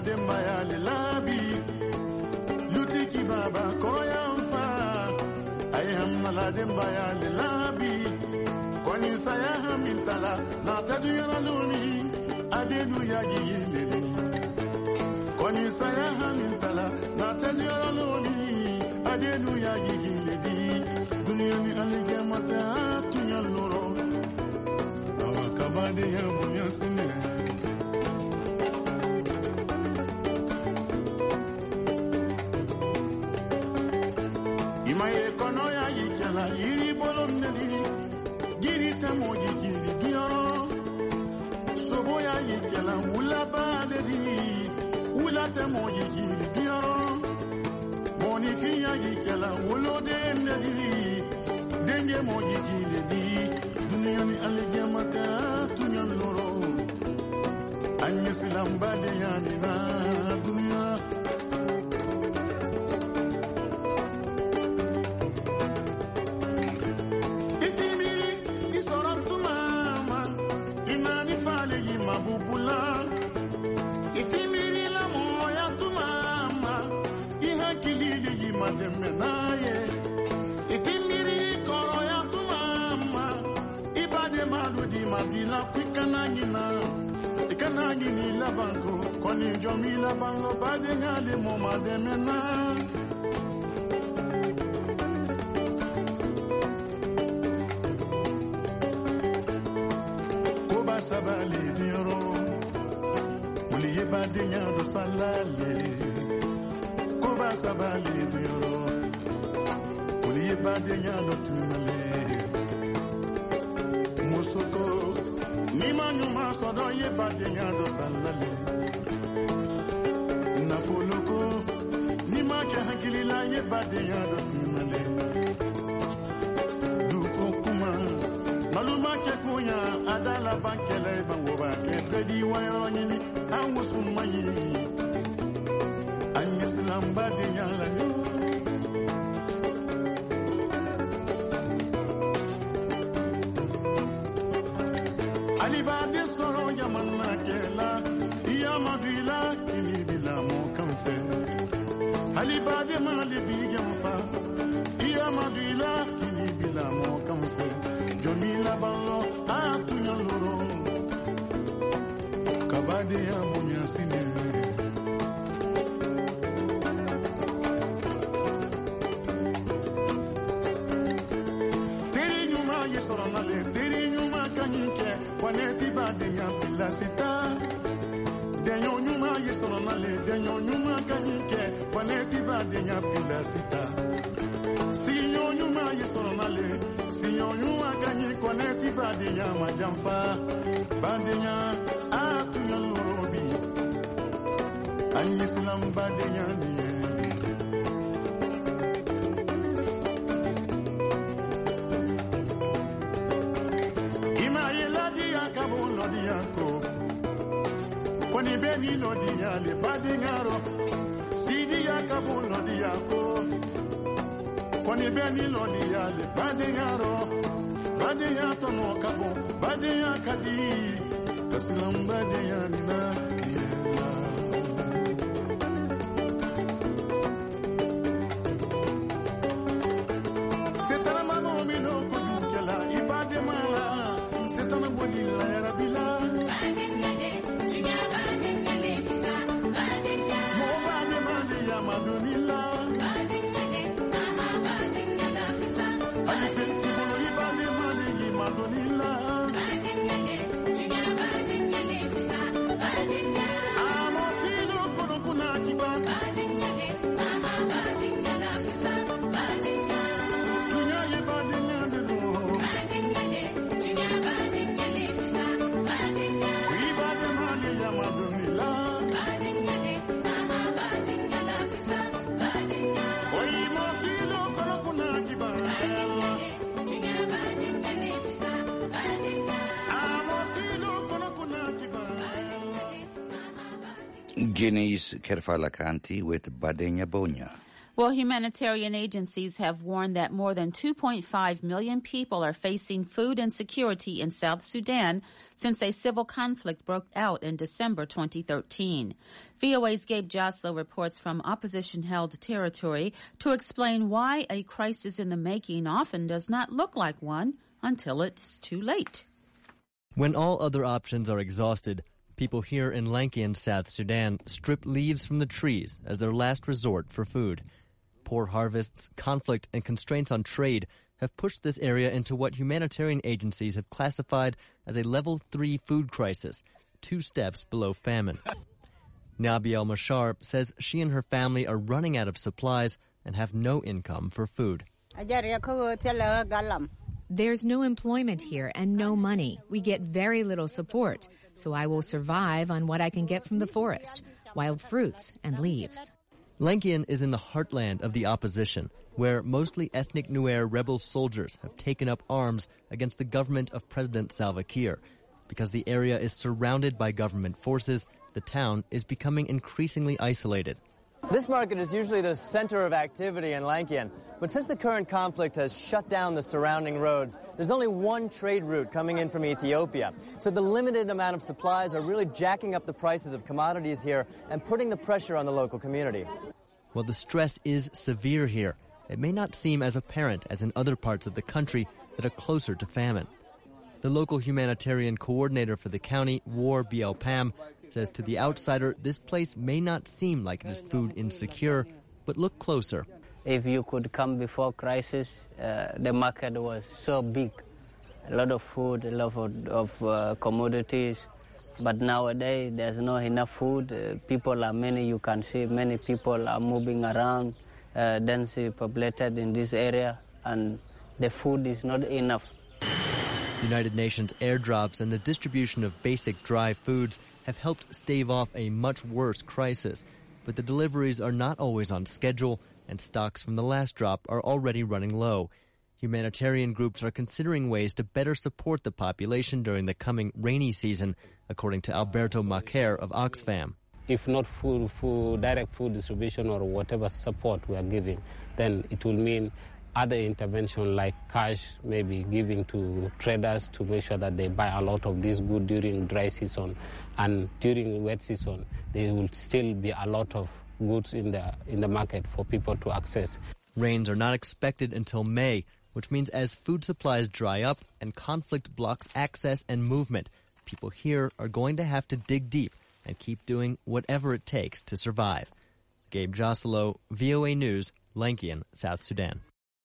demba ya le labi lutiki baba koyan fa ay hamna la demba ya le labi koni saya hamintala na taduyana luni adenu ya giyele koni saya hamintala na taduyana luni adenu ya giyele di dunia ni alige mata tunya loro awakabade ya bunya sine imaye kono ya yikela yiri bolon nedi giri tamo giri dioro sobo ya yikela wula bale di wula tamo giri dioro moni fi ya yikela wulo de nedi denge mo giri di dunia ni alige mata tunyan loro anye silam bade ya ni na dunia bubula itimiri la moya tumama ihakilili yimademenaye itimiri koro ya tumama ibade maludi madila kwikanangina ikanangini la banko koni jomi la banlo bade ngale mo mademena koba sabali dioro uliye badenya do salale koba sabali dioro uliye badenya do tumale musoko ni manyuma sodo ye badenya do salale na foloko ni make hakilila ye badenya do tumale duko kuma maluma ke kunya adala bankele bangoba ke bedi wayoro nyini anwusumayi anyislam badenya la ni alibade soro yamanna kela yamadila kini bila mo kanfe alibade malibi jamfa yamadila kini bila mo kanfe jomila ballo atunya loro kabade ya bunya sine teri nyuma yesoro nale teri nyuma kanyike kwaneti bade ya bila sita denyo nyuma yesoro nale denyo nyuma kanyike kwaneti bade ya bila sita sinyo nyuma yesoro nale sinyo nyuma kanyi kwaneti bade ya majamfa bade ya atunya lorobi anyislam bade ya niye ima yeladi ya kabo lodi yanko kwani beni lodi ya le bade ngaro sidi ya kabo lodi yanko kwani beni lodi ya le bade ngaro bade ya tono kabo bade ya kadi kasilam bade ya nina yela setana mano milo kujukela ibade mala setana wali la rabila bade ngade tinya bade ngade fisa bade ngade mo bade mande ya madonila bade ngade mama bade ngada fisa ali senti bolo ibade mande yi madonila bade ngade tinya bade ngade fisa bade ngade amotilo kono kuna kiba bade ngade mama bade ngada fisa bade ngade tunya ye bade ngade do bade ngade tinya bade ngade fisa bade ngade ibade mande ya madonila bade ngade mama bade ngada fisa bade ngade oyi motilo kono kuna kiba bade ngade tinya bade ngade fisa bade ngade amotilo kono kuna kiba
Guinea's Kerfala Kanti with Badenya Bonya.
Well, humanitarian agencies have warned that more than two point five million people are facing food insecurity in South Sudan since a civil conflict broke out in December twenty thirteen. V O A's Gabe Joslow reports from opposition-held territory to explain why a crisis in the making often does not look like one until it's too late.
When all other options are exhausted, people here in Lankian, South Sudan, strip leaves from the trees as their last resort for food. Poor harvests, conflict, and constraints on trade have pushed this area into what humanitarian agencies have classified as a level three food crisis, two steps below famine. Nabi El-Mashar says she and her family are running out of supplies and have no income for food.
There's no employment here and no money. We get very little support, so I will survive on what I can get from the forest, wild fruits and leaves.
Lankian is in the heartland of the opposition, where mostly ethnic Nuer rebel soldiers have taken up arms against the government of President Salva Kiir. Because the area is surrounded by government forces, the town is becoming increasingly isolated.
This market is usually the center of activity in Lankian, but since the current conflict has shut down the surrounding roads, there's only one trade route coming in from Ethiopia. So the limited amount of supplies are really jacking up the prices of commodities here and putting the pressure on the local community.
While the stress is severe here, it may not seem as apparent as in other parts of the country that are closer to famine. The local humanitarian coordinator for the county, War Biel Pam, says to the outsider, this place may not seem like it is food insecure, but look closer.
If you could come before crisis, uh, the market was so big, a lot of food, a lot of, of uh, commodities. But nowadays, there's not enough food. Uh, people are many, you can see many people are moving around, uh, densely populated in this area, and the food is not enough.
United Nations airdrops and the distribution of basic dry foods have helped stave off a much worse crisis. But the deliveries are not always on schedule, and stocks from the last drop are already running low. Humanitarian groups are considering ways to better support the population during the coming rainy season, according to Alberto Maquer of Oxfam.
If not food, food, direct food distribution or whatever support we are giving, then it will mean other intervention like cash, maybe giving to traders to make sure that they buy a lot of this good during dry season, and during wet season there will still be a lot of goods in the in the market for people to access.
Rains are not expected until May, which means as food supplies dry up and conflict blocks access and movement, people here are going to have to dig deep and keep doing whatever it takes to survive. Gabe Joslow, V O A News, Lankian, South Sudan.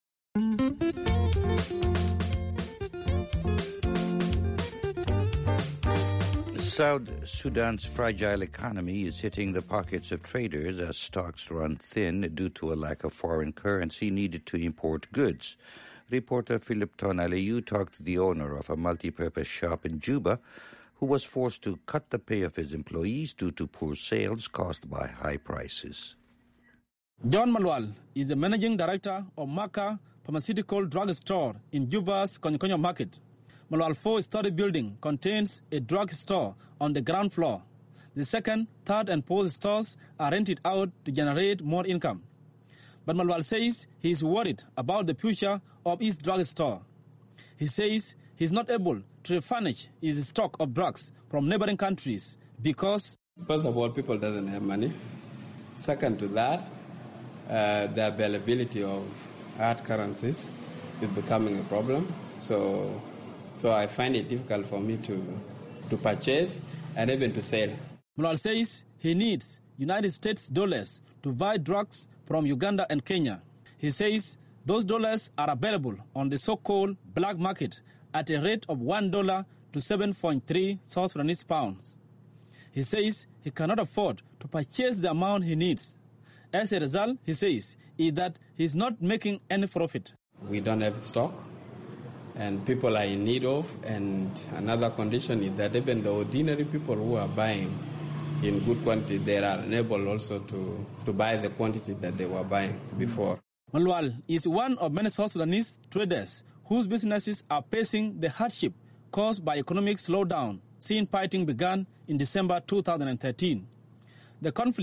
South Sudan's fragile economy is hitting the pockets of traders as stocks run thin due to a lack of foreign currency needed to import goods. Reporter Philip Tonaliu talked to the owner of a multi-purpose shop in Juba who was forced to cut the pay of his employees due to poor sales caused by high prices.
John Malwal is the managing director of Maka Pharmaceutical Drug Store in Juba's Konyokonyo Market. Malwal four-story building contains a drug store on the ground floor. The second, third, and fourth stores are rented out to generate more income. But Malwal says he is worried about the future of his drug store. He says he is not able to replenish his stock of drugs from neighboring countries because...
First of all, people doesn't have money. Second to that, uh, the availability of hard currencies is becoming a problem. So... So I find it difficult for me to, to purchase and even to sell.
Malwal says he needs United States dollars to buy drugs from Uganda and Kenya. He says those dollars are available on the so-called black market at a rate of one dollar to seven point three South Sudanese pounds. He says he cannot afford to purchase the amount he needs. As a result, he says, is that he's not making any profit.
We don't have stock, and people are in need of, and another condition is that even the ordinary people who are buying in good quantity, they are unable also to, to buy the quantity that they were buying before.
Malwal is one of many South Sudanese traders whose businesses are facing the hardship caused by economic slowdown since fighting began in December two thousand thirteen. The conflict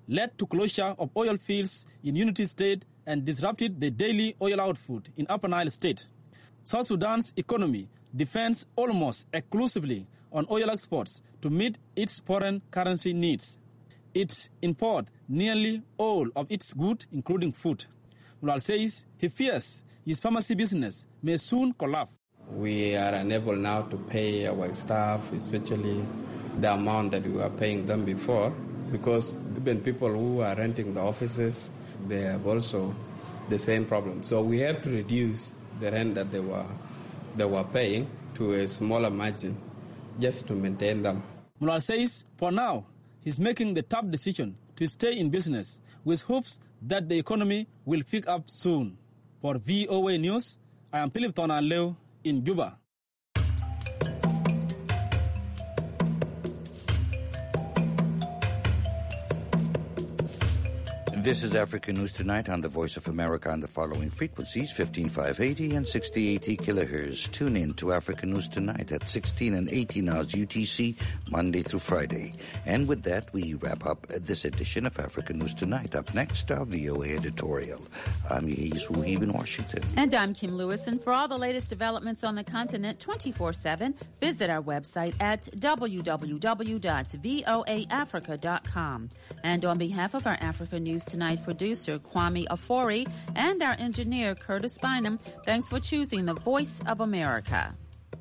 led to closure of oil fields in Unity State and disrupted the daily oil output in Upper Nile State. South Sudan's economy depends almost exclusively on oil exports to meet its foreign currency needs. It imports nearly all of its goods, including food. Mulal says he fears his pharmacy business may soon collapse.
We are unable now to pay our staff, especially the amount that we were paying them before, because even people who are renting the offices, they have also the same problem. So we have to reduce the rent that they were they were paying to a smaller margin just to maintain them.
Mulal says for now, he's making the tough decision to stay in business with hopes that the economy will pick up soon. For V O A News, I am Philip Tonaleo in Juba.
This is Africa News Tonight on the Voice of America on the following frequencies, fifteen five eighty and sixty eighty kilohertz. Tune in to Africa News Tonight at sixteen and eighteen hours U T C, Monday through Friday. And with that, we wrap up this edition of Africa News Tonight. Up next, our V O A editorial. I'm Yehiz Wuhib in Washington.
And I'm Kim Lewis. And for all the latest developments on the continent twenty-four seven, visit our website at w w w dot voa africa dot com. And on behalf of our Africa News Tonight producer, Kwame Afori, and our engineer, Curtis Bynum, thanks for choosing the Voice of America.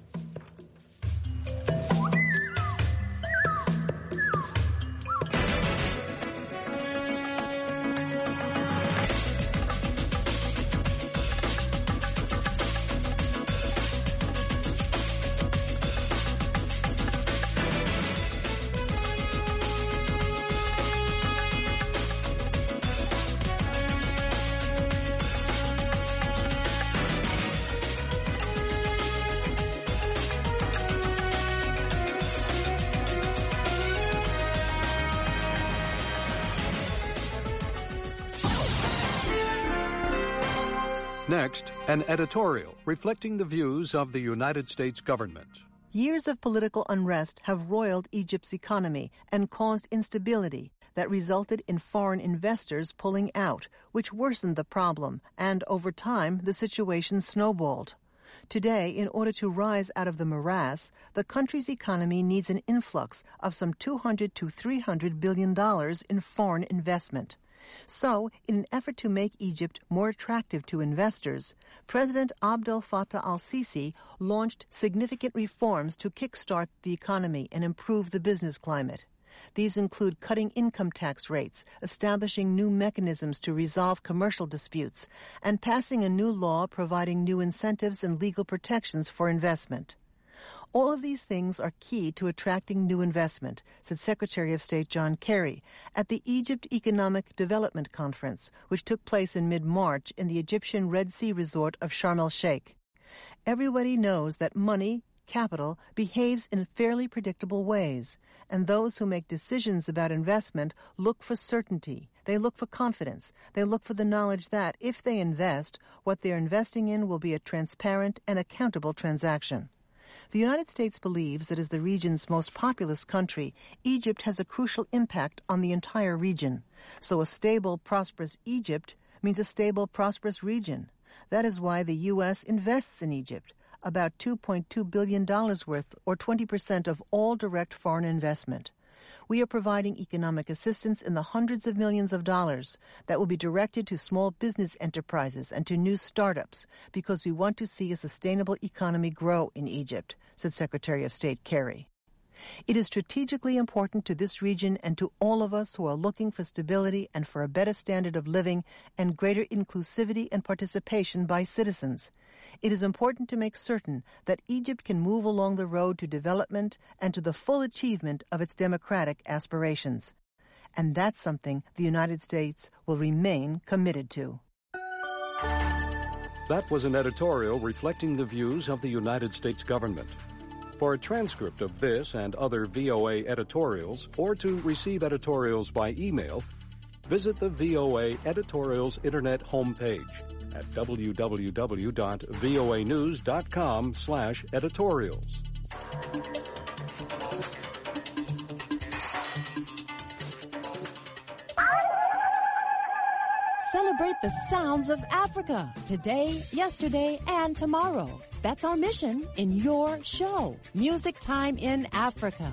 Next, an editorial reflecting the views of the United States government.
Years of political unrest have roiled Egypt's economy and caused instability that resulted in foreign investors pulling out, which worsened the problem, and over time the situation snowballed. Today, in order to rise out of the morass, the country's economy needs an influx of some two hundred to three hundred billion dollars in foreign investment. So, in an effort to make Egypt more attractive to investors, President Abdel Fattah al-Sisi launched significant reforms to kickstart the economy and improve the business climate. These include cutting income tax rates, establishing new mechanisms to resolve commercial disputes, and passing a new law providing new incentives and legal protections for investment. All of these things are key to attracting new investment, said Secretary of State John Kerry at the Egypt Economic Development Conference, which took place in mid-March in the Egyptian Red Sea resort of Sharm el-Sheikh. Everybody knows that money, capital, behaves in fairly predictable ways, and those who make decisions about investment look for certainty. They look for confidence. They look for the knowledge that, if they invest, what they're investing in will be a transparent and accountable transaction. The United States believes that as the region's most populous country, Egypt has a crucial impact on the entire region. So a stable, prosperous Egypt means a stable, prosperous region. That is why the U S invests in Egypt, about two point two billion dollars worth, or twenty percent of all direct foreign investment. We are providing economic assistance in the hundreds of millions of dollars that will be directed to small business enterprises and to new startups because we want to see a sustainable economy grow in Egypt, said Secretary of State Kerry. It is strategically important to this region and to all of us who are looking for stability and for a better standard of living and greater inclusivity and participation by citizens. It is important to make certain that Egypt can move along the road to development and to the full achievement of its democratic aspirations. And that's something the United States will remain committed to.
That was an editorial reflecting the views of the United States government. For a transcript of this and other V O A editorials, or to receive editorials by email, visit the V O A Editorials Internet homepage at w w w dot voa news dot com slash editorials.
celebrate the sounds of Africa today, yesterday, and tomorrow. That's our mission in your show, Music Time in Africa.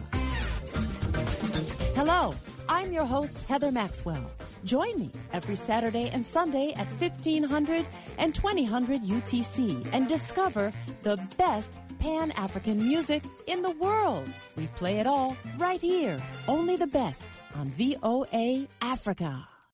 Hello, I'm your host, Heather Maxwell. Join me every Saturday and Sunday at fifteen hundred and twenty hundred U T C and discover the best Pan-African music in the world. We play it all right here. Only the best on V O A Africa.